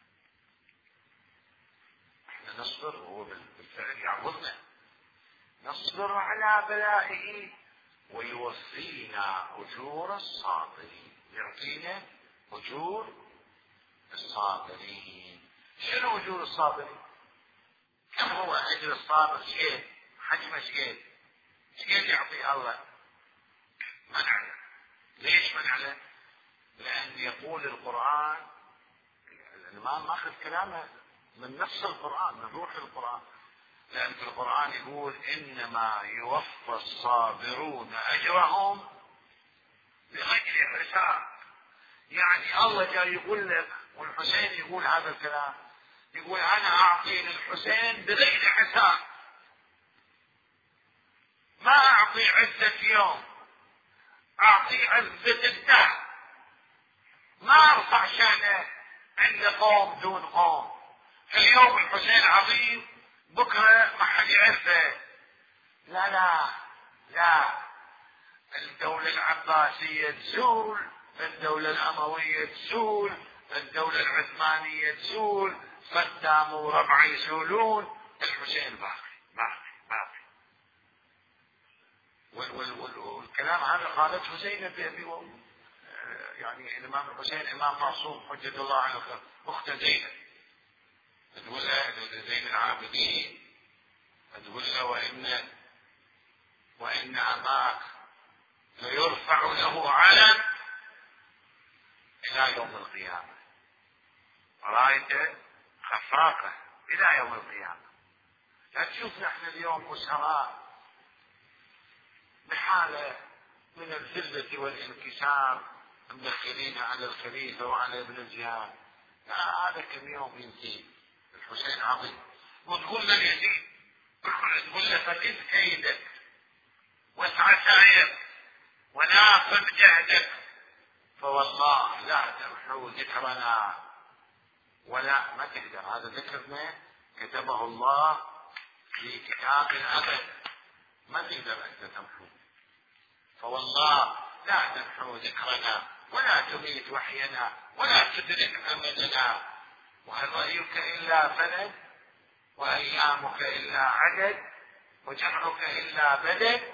احنا نصبر وهو بالفعل يعوضنا. نصبر على بلائه ويوفينا أجور الصابرين. يعطينا أجور الصابرين. شنو أجور الصابرين؟ كم هو أجر الصابر؟ شيء حجمه شيء شيء يعطي الله ما نعلم. ليش ما نعلم؟ لأن يقول القرآن، الإمام ماخذ كلامه من نفس القرآن، من روح القرآن. لأن في القرآن يقول إنما يوفى الصابرون أجرهم بغير حساب. يعني الله جاي يقول لك، والحسين يقول هذا الكلام، يقول أنا أعطي للحسين بغير حساب. ما أعطي عزة يوم، أعطي عزة الدهر. ما أرفع شأنه عند قوم دون قوم. اليوم الحسين عظيم، بكرة ما حد يعرفه. لا لا لا، الدولة العباسية تزول، الدولة الأموية تزول، الدولة العثمانية تزول، صدام وربعه يزولون، الحسين باقي باقي باقي. والكلام هذا قالته زينب بأبي، يعني الإمام الحسين إمام معصوم حجة الله على الخير، أخت زينب تقول له زين العابدين، تقول له وإن وإن أباك ليرفع له علم إلى يوم القيامة، رايته خفاقة إلى يوم القيامة. لا تشوف نحن اليوم أسراء بحالة من الذلة والانكسار مدخلين على الخليفة وعلى ابن الجهاد. هذا كم يوم ينتهي. الحسين عظيم، وتقول له يزيد، تقول له فكد كيدك واسعى سعيك ونافذ جهدك، فوالله لا تمحو ذكرنا ولا ما تقدر. هذا ذكرنا كتبه الله في كتاب الأبد، ما تقدر أنت تمحو. فوالله لا تمحو ذكرنا ولا تميت وحينا ولا تدرك أملنا، وهل رأيك إلا بلد وأيامك إلا عدد وجمعك إلا بلد.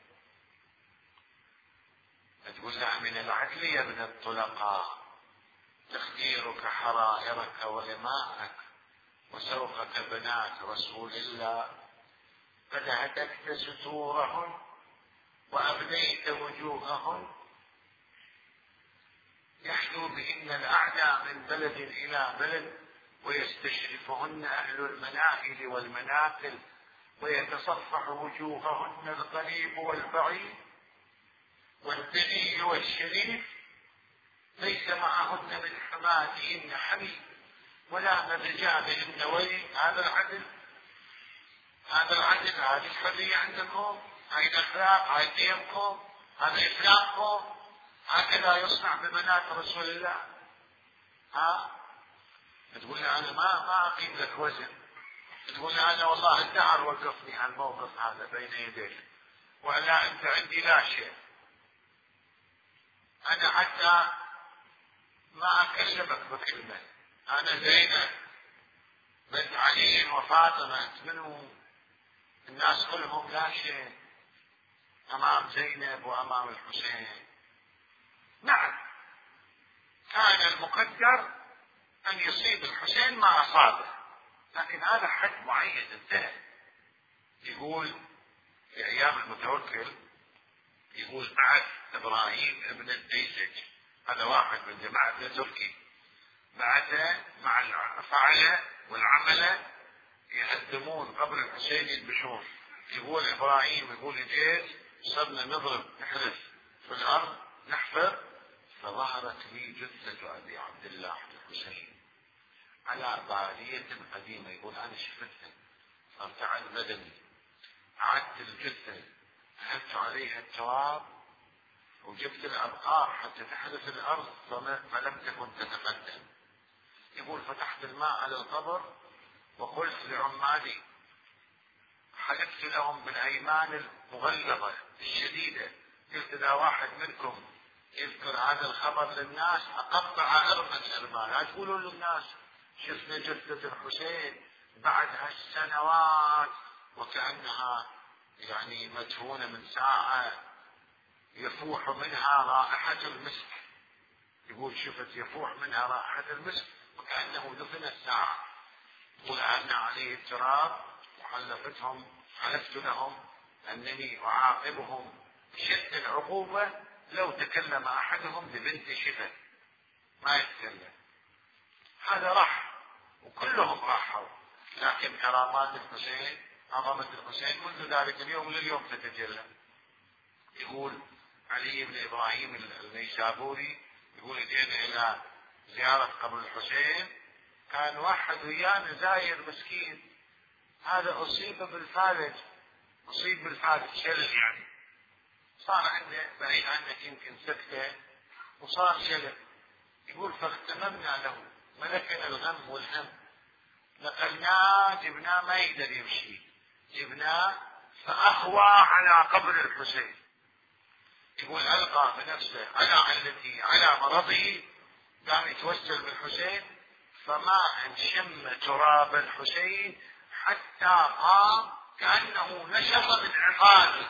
تقول لها من العدل يا ابن الطلقاء تخديرك حرائرك وإماءك وسوقك بنات رسول الله، قد هتكت ستورهن وأبنيت وجوههن، يحدو بهن الأعداء من بلد إلى بلد، ويستشرفهن أهل المناهل والمناقل، ويتصفح وجوههن القريب والبعيد والدني والشريف، ليس معهن من حماتهن حميد ولا من رجالهن ويل. هذا العدل، هذا العدل، هذه الحرية عندكم، هاي الأخلاق، هاي قيمكم، هذا إسلامكم، هكذا يصنع ببنات رسول الله. ها تقول لي أنا ما ما أقيم لك وزن، تقول لي أنا والله الدهر وقفني على الموقف هذا بين يديك، ولا أنت عندي لا شيء. أنا حتى ما أكلمك بكلمة، أنا زينب بنت علي وفاطمة، منو الناس كلهم لا شيء أمام زينب وأمام الحسين. نعم كان المقدر أن يصيب الحسين ما أصابه، لكن هذا حد معين انتهى. يقول في أيام المتوكل، يقول بعد إبراهيم ابن الديسج، هذا واحد من جماعة تركي، بعد مع الفعل والعمل يهدمون قبر الحسين يذبحون. يقول إبراهيم يقول جيت صرنا نضرب نحرث في الأرض نحفر، فظهرت لي جثة أبي عبد الله الحسين على بالية قديمة. يقول أنا شفتها فارتعد بدني، عدت الجثة أخذت عليها التراب وجبت الأبقار حتى تحرث الأرض فلم تكن تتقدم. يقول فتحت الماء على القبر وقلت لعمالي، حلفت لهم بالأيمان المغلظة الشديدة، قلت إذا واحد منكم يذكر هذا الخبر للناس أقطع أرمى الأرمال. لا تقولوا للناس شفنا جثة الحسين بعد هالسنوات وكأنها يعني مدفونة من ساعة يفوح منها رائحة المسك. يقول شفت يفوح منها رائحة المسك وكأنه دفن الساعة. يقول أن عليه التراب وحلفتهم، حلفت لهم أنني أعاقبهم بشد العقوبة لو تكلم أحدهم ببنت شفت ما يتكلم. هذا راح وكلهم راحوا، لكن كرامات الحسين عظمة الحسين منذ ذلك اليوم لليوم تتجلى. يقول علي بن إبراهيم النيسابوري يقول جينا إلى زيارة قبر الحسين، كان واحد ويانا زاير مسكين، هذا أصيب بالفالج، أصيب بالفالج شلل يعني، صار عنده بعيد عنك يمكن سكتة وصار شلل. يقول فاغتممنا له، ملكنا الغم والهم، نقلناه جبناه ما يقدر يمشي، جبناه فأخوى على قبر الحسين. يقول ألقى بنفسه على علتي على مرضي، قام يتوسل بالحسين فما انشم تراب الحسين حتى قام كأنه نشط من عقاله.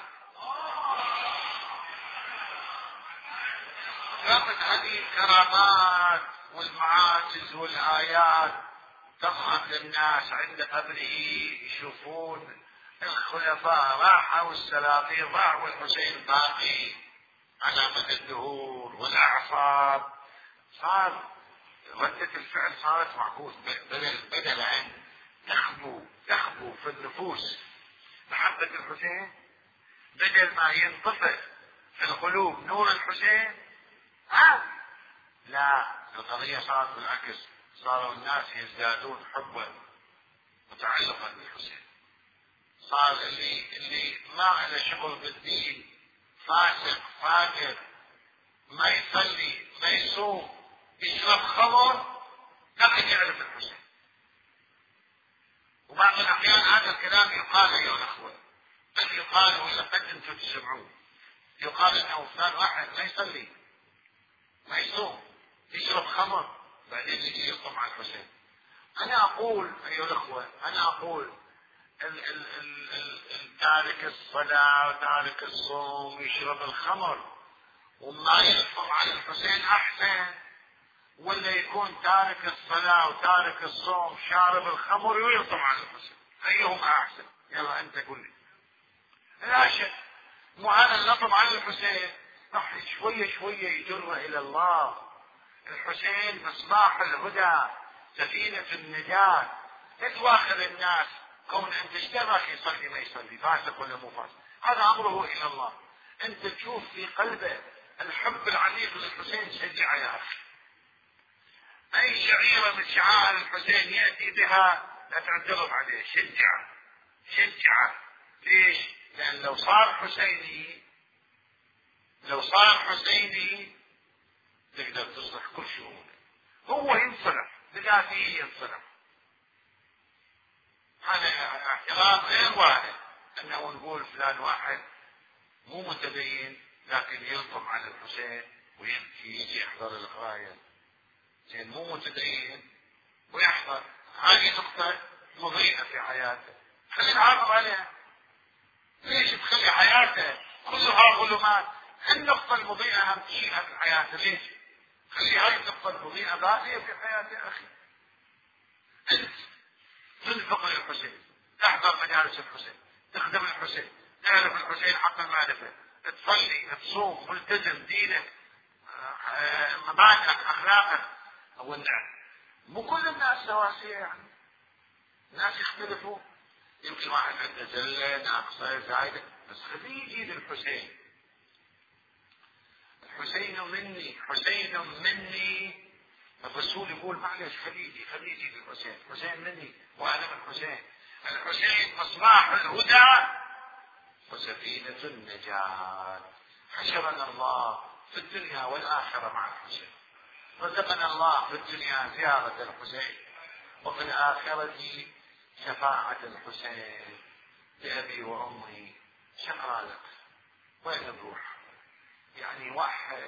كانت هذه الكرامات والمعاجز والآيات تظهر للناس عند قبره، يشوفون الخلفاء راحوا والسلاطين راحوا والحسين باقي على مدى الدهور والأعصاب. صار ردة الفعل صارت معكوس، بدل بدل أن تخبو تخبو في النفوس محبة الحسين، بدل ما ينطفئ في القلوب نور الحسين، ها لا، القضية صارت بالعكس، صاروا الناس يزدادون حبا وتعلقا بالحسين. صار اللي اللي ما له شغل بالدين، فاسق فاجر، ما يصلي ما يصوم يشرب خمر، لكن يعرف الحسين. وبعض الأحيان هذا الكلام يقال أيها الأخوة، بل يقال ولقد أنتم تسمعون، يقال أنه فلان واحد ما يصلي ما يصوم يشرب خمر بعدين يجي يقوم على الحسين. أنا أقول أيها الأخوة، أنا أقول تارك الصلاة وتارك الصوم يشرب الخمر وما يقوم على الحسين أحسن، ولا يكون تارك الصلاة وتارك الصوم شارب الخمر ويقوم على الحسين؟ أيهما أحسن؟ يلا أنت قل لي. لا شك مو هذا اللطم على الحسين راح شوية شوية يجر إلى الله. الحسين مصباح الهدى، سفينة النجاة. لا تواخذ الناس كون أنت اشتبك يصلي ما يصلي، فاسق ولا مو فاسق، هذا أمره إلى الله. أنت تشوف في قلبه الحب العميق للحسين، شجع يا أخي. أي شعيرة من شعائر الحسين يأتي بها لا تعترض عليه، شجع شجع. ليش؟ لأن لو صار حسيني لو صار حسيني تقدر تصلح كل شؤونه. هو ينصلح بذاته ينصلح. هذا احترام غير واحد أنه نقول فلان واحد مو متدين لكن يلطم على الحسين ويبكي يجي يحضر الغاية، زين مو متدين ويحضر. هذه نقطة مضيئة في حياته، خلي نعرض عليها. ليش تخلي حياته كلها ظلمات؟ النقطة المضيئة أهم شيء في حياته. ليش؟ خلي هذه النقطة المضيئة باقية في حياته يا أخي. أنت تنفق للحسين، تحضر مجالس الحسين، تخدم الحسين، تعرف الحسين حق المعرفة، تصلي تصوم ملتزم دينك مبادئك أخلاقك. أولا مو كل الناس سواسية يعني، الناس يختلفوا، يمكن واحد عنده زلة ناقصة زايدة، بس خليه يجي للحسين. الحسين مني، حسين مني. الرسول يقول معلش خليه يجي، خليه يجي للحسين، حسين مني وانا من حسين. الحسين مصباح الهدى وسفينة النجاة. حشرنا الله في الدنيا والآخرة مع الحسين، رزقنا الله في الدنيا زيارة الحسين، وفي الآخرة شفاعة الحسين بأبي وأمي. شكرا لك، وين نروح؟ يعني واحد،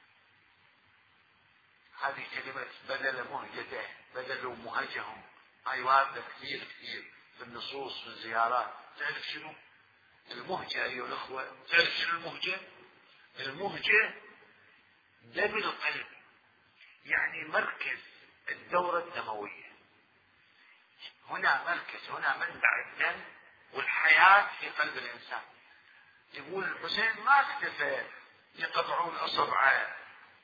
هذه كلمة بدل مهجته، بدل مهجهم، هاي واردة كثير كثير في النصوص في الزيارات. تعرف شنو المهجة أيها الأخوة؟ تعرف شنو المهجة؟ المهجة دم القلب، يعني مركز الدورة الدموية. هنا مركز، هنا منبع الدم والحياة في قلب الإنسان. يقول الحسين ما اكتفى يقطعون أصبعه،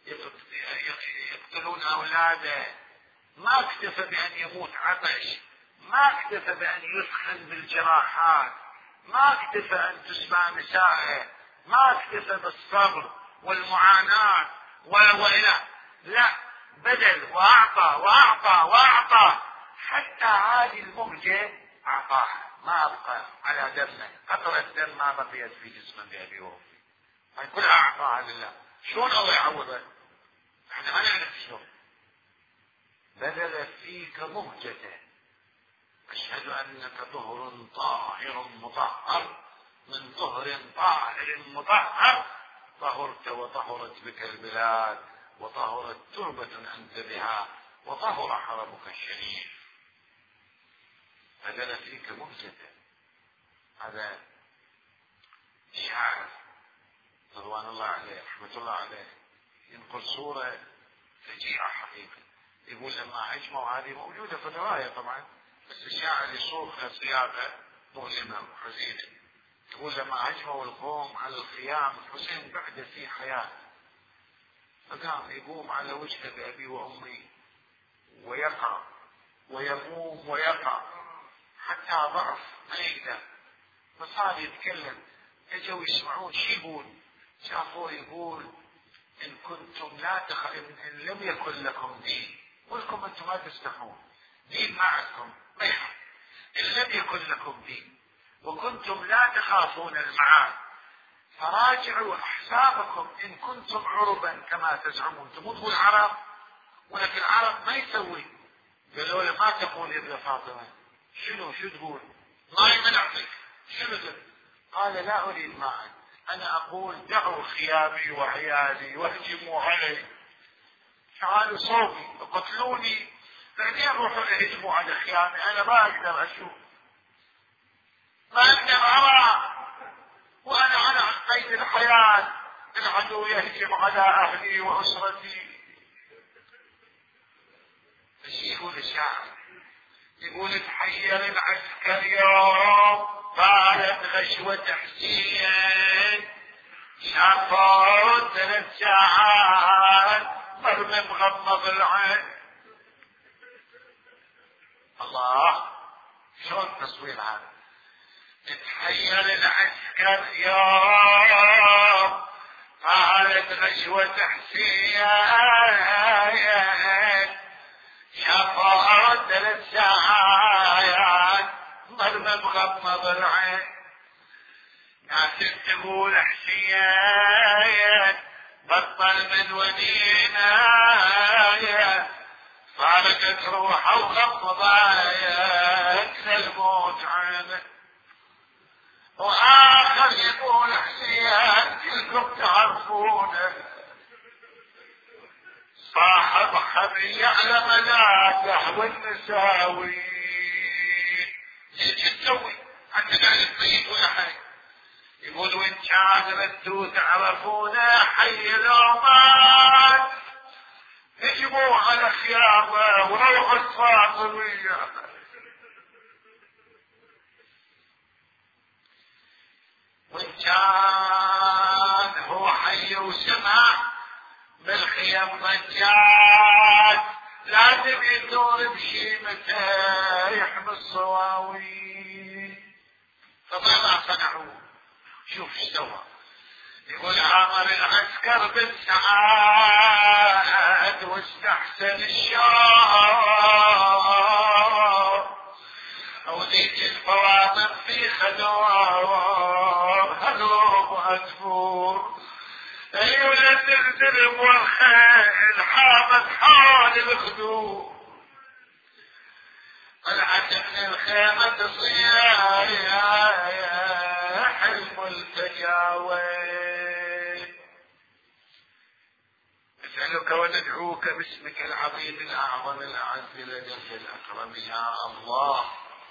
يقتلون أولاده، ما اكتفى بأن يموت عطش، ما اكتفى بأن يثخن بالجراحات، ما اكتفى أن تسمع نسائه، ما اكتفى بالصبر والمعاناة وإلى لا، بدل وأعطى وأعطى وأعطى حتى هذه المهجة أعطاها، ما أبقى على دمه قطرة دم ما بقيت في جسمه بأبي وأمي، هاي كلها أعطاها لله. شلون الله يعوضه؟ احنا ما نعرف شلون. بذل فيك مهجته، أشهد أنك طهر طاهر مطهر، من طهر طاهر مطهر، طهرت وطهرت بك البلاد، وطهرت تربة أنت بها، وطهر حرمك الشريف. بذل فيك مهجته. هذا شاعر رضوان الله عليه رحمة الله عليه ينقل صورة فجيعة حقيقة. يقول لما هجموا، هذه موجودة في الرواية طبعا، بس الشاعر يصوغها صياغة مؤلمة وحزينة. يقول لما هجموا القوم على الخيام، الحسين بعد في حياة، فقام يقوم على وجهه بأبي وأمي ويقع ويقوم ويقع حتى ضعف ما يقدر، فصار يتكلم. اجوا يسمعون شي يقول، شافوه يقول إن كنتم لا تخ... إن لم يكن لكم دين، ولكم أنتم ما تستحون، دين ما عندكم ما يحب. إن لم يكن لكم دين وكنتم لا تخافون المعاد، فراجعوا أحسابكم إن كنتم عربا كما تزعمون. تقول عرب، ولكن العرب ما يسوي. قالوا له ما تقول يا ابن فاطمة، شنو شو تقول؟ ما يمنعك، شنو تقول؟ قال لا أريد ماء، أنا أقول دعوا خيامي وعيالي واهجموا علي، تعالوا صوبي اقتلوني، بعدين روحوا اهجموا على خيامي، أنا ما أقدر أشوف، ما أقدر أرى، وأنا على قيد الحياة، العدو يهجم على أهلي وأسرتي. ايش يقول الشاعر؟ يقول تحير العسكر يوم طالت غشوة حسين، شافوا ثلاث ساعات مرمي مغمض العين. الله، شلون التصوير هذا؟ تحير العسكر يوم طالت غشوة حسين، شافوا ثلاث ساعات مرمى مغمض العين. ناس تقول حسين بطل من ودينا، فارقت روحه وغمضت الموت عينه. واخر يقول حسين كلكم تعرفونه، صاحب حبي على ملاته والنساوي. ايش تسوي؟ انت قاعد تبيت ولا حي؟ يقول وان كان ردوا تعرفونه حي لو مات، هجموا على خيامه وروحوا الفاطمية. وان كان هو حي وسمع بالخيام ضجات، لازم يدور بشيمته يحمي الصواوي. فماذا صنعوا؟ شوف ايش سوى. يقول عمر العسكر بن سعاد واستحسن الشام، وليت الفواطم في خدور هلوب وهتفور، ايوه تنزل والخيل حامت حال الخدور، طلعت من الخيمة تصيح الملتجاوي. نسألك وندعوك باسمك العظيم الأعظم الأعز الأجل الأكرم يا الله،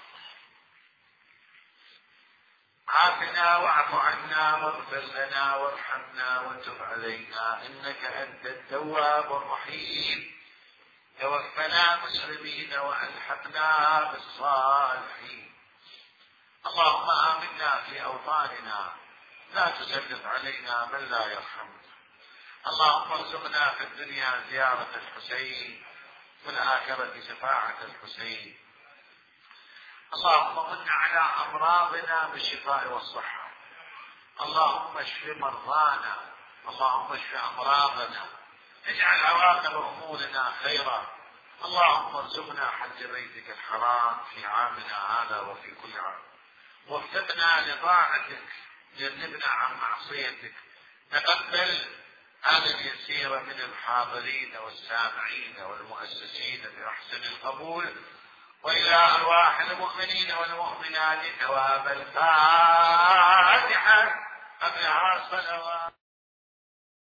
عافنا واعف عنا واغفر لنا وارحمنا وتب علينا إنك أنت التواب الرحيم. توفنا مسلمين والحقنا بالصالحين. اللهم آمنا في أوطاننا، لا تسلط علينا من لا يرحمنا. اللهم ارزقنا في الدنيا زيارة الحسين، في الآخرة شفاعة الحسين. اللهم من على أمراضنا بالشفاء والصحة. اللهم اشف مرضانا، اللهم اشف أمراضنا، اجعل عواقب أمورنا خيرا. اللهم ارزقنا حج بيتك الحرام في عامنا هذا وفي كل عام، وفقنا لطاعتك، جنبنا عن معصيتك. تقبل هذا اليسير من الحاضرين والسامعين والمؤسسين بأحسن القبول، وإلى أرواح المؤمنين والمؤمنات ثواب الفاتحة قبلها صلوات.